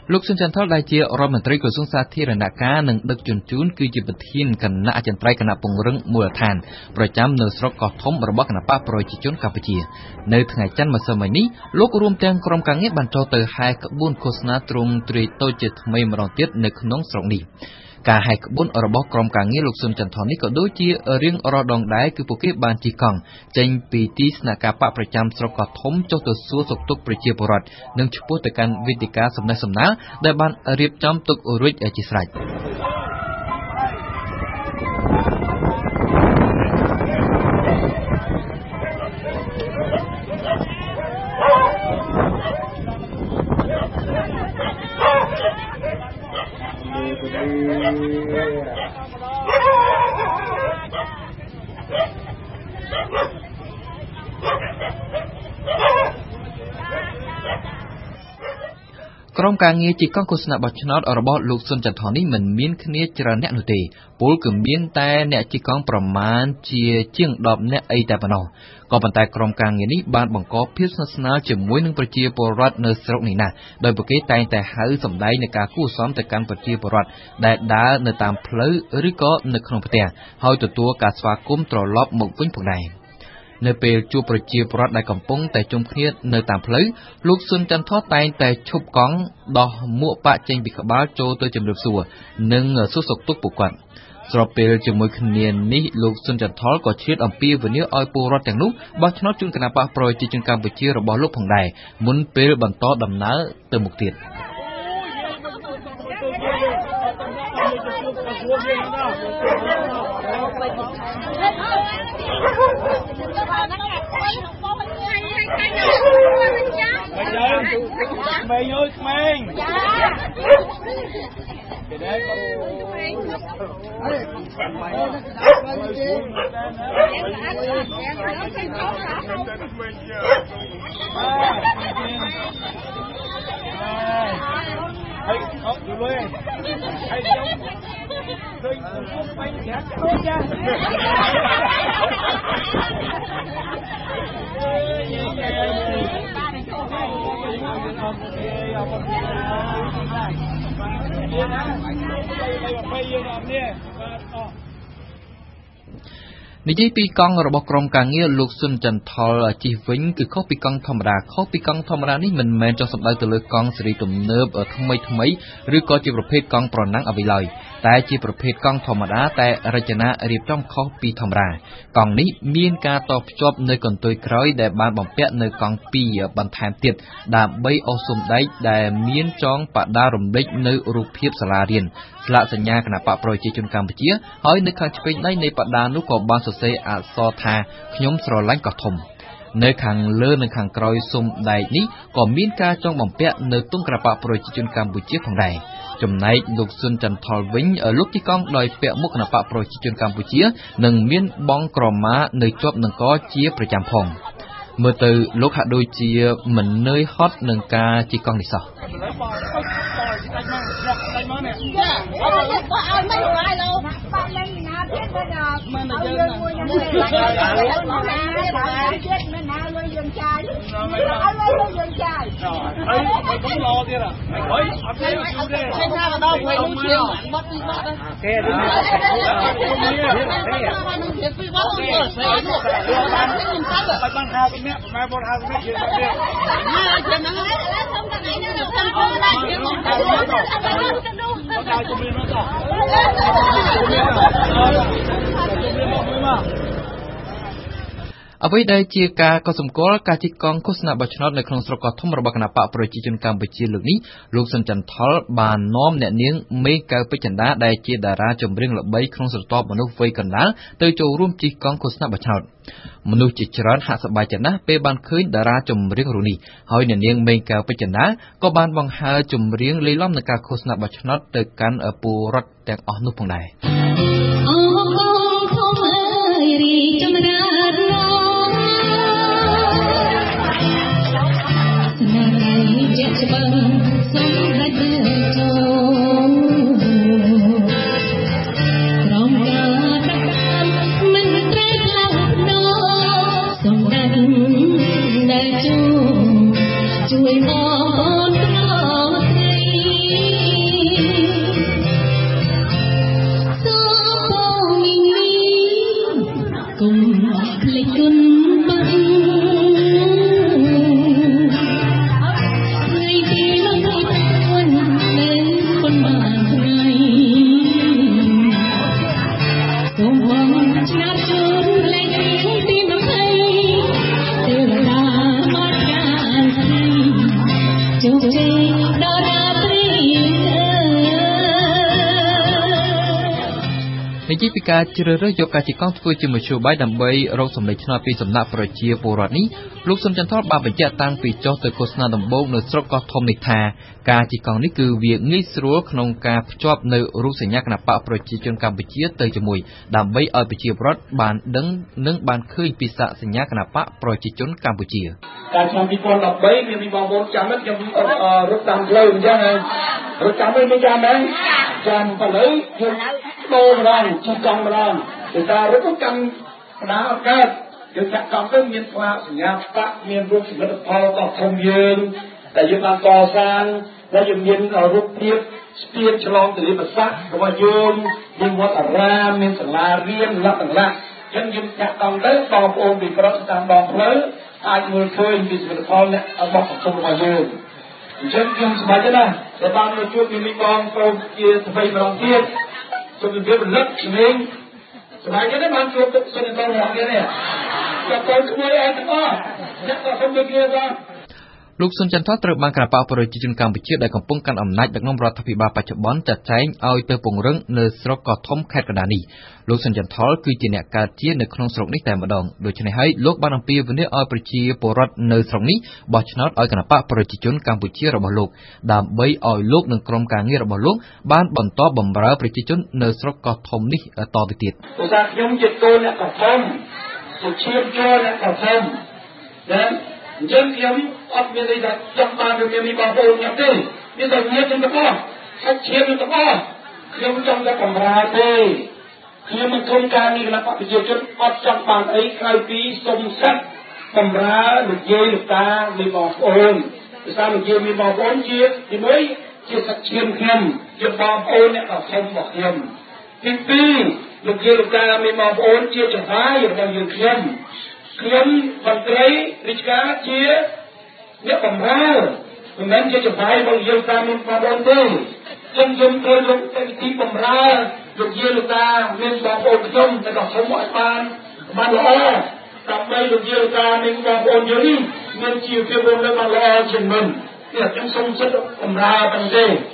លោកសុនចន្ទថុលដែលជារដ្ឋមន្ត្រីក្រសួងសាធារណការនិងដឹកជញ្ជូនគឺជាប្រធានគណៈអចិន្ត្រៃយ៍គណៈពង្រឹងមូលដ្ឋានប្រចាំនៅស្រុកកោះធំរបស់គណៈបកប្រជាជនកម្ពុជានៅថ្ងៃច័ន្ទម្សិលមិញនេះលោករួមទាំងក្រុមការងារបានចូលទៅហែក្បួនឃោសនាទ្រង់ទ្រាយតូចជាថ្មីម្ដងទៀតនៅក្នុងស្រុកនេះការហែកក្បួនរបស់ក្រុមការងារលោកសុនចន្ទថុលនេះក៏ដូចជារៀងរាល់ដងដែរគឺពួកគេបានជិះកង់ចេញពីទីស្នាក់ការបកប្រចាំស្រុកកោះធំចុះទៅសួរសុខទុក្ខប្រជាពលរដ្ឋនិងឆ្ពោះទៅកាន់វេទិកាសំណេះសំណាលដែលបានរៀបចំទុករួចជាស្រេចក្រុមការងារជាកង់ឃោសនាបោះឆ្នោតរបស់លោកសុនចន្ទថុលនេះមិនមានគ្នាច្រើនអ្នកនោះទេពលគឺមានតែអ្នកជិះកង់ប្រមាណជាជាង10នាក់អីតែប៉ុណ្ណោះក៏ប៉ុន្តែក្រុមការងារនេះបានបង្កភាពស្និទ្ធស្នាលជាមួយនឹងប្រជាពលរដ្ឋនៅស្រុកនេះណាស់ដោយពួកគេតែងតែហៅសម្ដែងនៃការគួរសមទៅកាន់ប្រជាពលរដ្ឋដែលដើរនៅតាមផ្លូវឬក៏នៅក្នុងផ្ទះហើយទទួលការស្វាគមន៍ត្រឡប់មកវិញផងដែរនៅពេលជួបប្រជាពលរដ្ឋដែលកំពុងតែជុំគ្នានៅតាមផ្លូវលោកសុនចន្ទថុលតែងតែឈប់កង់ដោះមួកប៉ាក់ចេញពីក្បាលចូលទៅជម្រាបសួរនិងសួរសុខទុក្ខពួកគាត់ស្របពេលជាមួយគ្នានេះលោកសុនចន្ទថុលក៏ឆ្លៀតអំពាវនាវឲ្យពលរដ្ឋទាំងនោះបោះឆ្នោតជូនគណៈបកប្រជាជនកម្ពុជារបស់លោកផងដែរមុនពេលបន្តដំណើរទៅមុខទៀតក្មេងអើយក្មេងគេដែរក៏ហើយអត់យល់ទេហើយខ្ញុំឃើញពួកស្បែកក្រាស់ចូលចានិយាយពីកង់របស់ក្រុមការងារលោកសុនចន្ទថុលជិះវិញគឺខុសពីកង់ធម្មតានេះមិនមែនចង់សំដៅទៅលើកង់សេរីទំនើបថ្មីឬក៏ជាប្រភេទកង់ប្រណាំងអ្វីឡើយតែជាប្រភេទកង់ធម្មតាតែរចនារៀបចំខុសពីធម្មតាកង់នេះមានការតភ្ជាប់នៅកន្ទុយក្រោយដែលបានបំពាក់នៅកង់2បន្ថែមទៀតដើម្បីអូសសំដែកដែលមានចងបដារំលេចនៅរូបភាពសាលារៀនស្លាកសញ្ញាគណៈបកប្រជាជនកម្ពុជាហើយនៅខាងឆ្វេងដៃនៃបដានោះក៏បានសរសេរអក្សរថាខ្ញុំស្រឡាញ់កោះធំនៅខាងលើនិងខាងក្រោយសំដែកនេះក៏មានការចងបំពាក់នៅទង់គណៈបកប្រជាជនកម្ពុជាផងដែរចំណែកលោកសុនចន្ទថុលវិញលោកជិះកង់ដោយពាក់មួកគណៈបកប្រជាជនកម្ពុជានិងមានបង់ក្រមានៅជាប់នឹងកជាប្រចាំផងមើលទៅលោកហាក់ដូចជាមិននឿយហត់នឹងការជិះកង់នេះសោះអ្វីដែលជាការកត់សម្គាល់ការជិះកង់ឃោសនាបោះឆ្នោតនៅក្នុងស្រុកកោះធំរបស់គណៈបកប្រជាជនកម្ពុជាលើកនេះលោកសុនចន្ទថុលបាននាំអ្នកនាងមេកៅពេជ្រចិន្តាដែលជាតារាចម្រៀងល្បីក្នុងស្រទាប់មនុស្សវ័យកណ្ដាលទៅចូលរួមជិះកង់ឃោសនាបោះឆ្នោតមនុស្សជាច្រើនហាក់សប្បាយចិត្តណាស់ពេលបានឃើញតារាចម្រៀងរូបនេះហើយអ្នកនាងមេកៅពេជ្រចិន្តាក៏បានបង្ហើរចម្រៀងលេីឡំនឹងការឃោសនាបោះឆ្នោតទៅកាន់ពលរដ្ឋទាំងអស់នោះផងដែរជួយបងត្រត្រីនិយាយពីការជ្រើសរើសយកការជិះកង់ធ្វើជាមធ្យោបាយដើម្បីរកសម្លេងឆ្នោតពីសំណាក់ប្រជាពលរដ្ឋនេះលោកសុនចន្ទថលបានបញ្ជាក់តាំងពីចុះទៅឃោសនាដំបូងនៅស្រុកកោះធំនេះថាការជិះកង់នេះគឺវាងាយស្រួលក្នុងការភ្ជាប់នៅរូបសញ្ញាគណបកប្រជាជនកម្ពុជាទៅជាមួយដើម្បីឲ្យប្រជាពលរដ្ឋបានដឹងនិងបានឃើញពីសាកសញ្ញាគណបកប្រជាជនកម្ពុជាការឆ្នាំ2013មានបងប្អូនចាំហ្នឹងខ្ញុំរត់តាមផ្លូវអញ្ចឹងរត់តាមមិនចាំទេចាំផ្លូវខ្ញុំដូរម្ដងជិះកង់ម្ដងដោយសាររត់កាន់បណ្ដាអត់កើតយើងចាក់កង់ទៅមានស្លាកសញ្ញាបកមានរូបសមិទ្ធផលរបស់ធំយើងតែយើងបានកសាងដែលយើងមានរូបភាពស្ពានឆ្លងទន្លេមេសារបស់យើងមានវត្តអារាមមានសាលារៀនលក្ខណៈយើងចាក់កង់ទៅបងប្អូនពីប្រុសតាមដងផ្លូវអាចមើលឃើញពីសមិទ្ធផលអ្នករបស់សង្គមរបស់យើងអញ្ចឹងខ្ញុំសប្បាយណាស់ដែលបានមកជួបមីបងប្អូនជាស្វ័យម្ដងទៀតសូមជម្រាបរលឹកជំនាញសប្បាយទេបានជួបទឹកសិនទៅមកទៀតនេះចាប់ទៅក្មួយឯទាំងអស់អ្នកក៏សូមជម្រាបដែរលោកសុនចន្ទថលត្រូវបានគណបកប្រជាជនកម្ពុជាដែលកំពុងកាន់អំណាចដឹកនាំរដ្ឋាភិបាលបច្ចុប្បន្នចាត់ចែងឲ្យទៅពង្រឹងនៅស្រុកកោះធំខេត្តកណ្ដាលនេះលោកសុនចន្ទថលគឺជាអ្នកកើតជានៅក្នុងស្រុកនេះតែម្ដងដូច្នេះហើយលោកបានអំពាវនាវឲ្យប្រជាពលរដ្ឋនៅស្រុកនេះបោះឆ្នោតឲ្យគណបកប្រជាជនកម្ពុជារបស់លោកដើម្បីឲ្យលោកនិងក្រុមការងាររបស់លោកបានបន្តបម្រើប្រជាជននៅស្រុកកោះធំនេះតទៅទៀតព្រោះថាខ្ញុំជាកូនអ្នកកោះធំជាឈាមចូលអ្នកកោះធំណាអញ្ចឹងខ្ញុំអត់មានន័យថាចង់បានឬមានបងប្អូនខ្ញុំទេមានតែញាតិខ្ញុំទាំងអស់សាច់ឈាមទាំងអស់ខ្ញុំចង់តែបម្រើទេខ្ញុំមិនធំការងារគណៈបព្វជិជនអត់ចង់បានអីក្រៅពីសុំសិទ្ធិបម្រើលោកយាយលោកតាមានបងប្អូនដោយសារលោកយាយមានបងប្អូនជាទីមួយជាសាច់ឈាមខ្ញុំជាបងប្អូនអ្នកដ៏ធំរបស់ខ្ញុំទីពីរលោកយាយលោកតាមានបងប្អូនជាចំណាយរបស់យើងខ្ញុំមន្ត្រីរាជការជាអ្នកបម្រើមិនមែនជាចំណាយរបស់យើងតាមមានបងប្អូនទេខ្ញុំត្រូវលោកទៅទីបម្រើលោកយាយលោកតាមានបងប្អូនខ្ញុំតែក៏ខ្ញុំឲ្យបានល្អដើម្បីលោកយាយលោកតាមានបងប្អូនយើងនេះមានជីវភាពរស់នៅបានល្អជាងមុនខ្ញុំសូមសិទ្ធិបម្រើប៉ុណ្ណេះទេ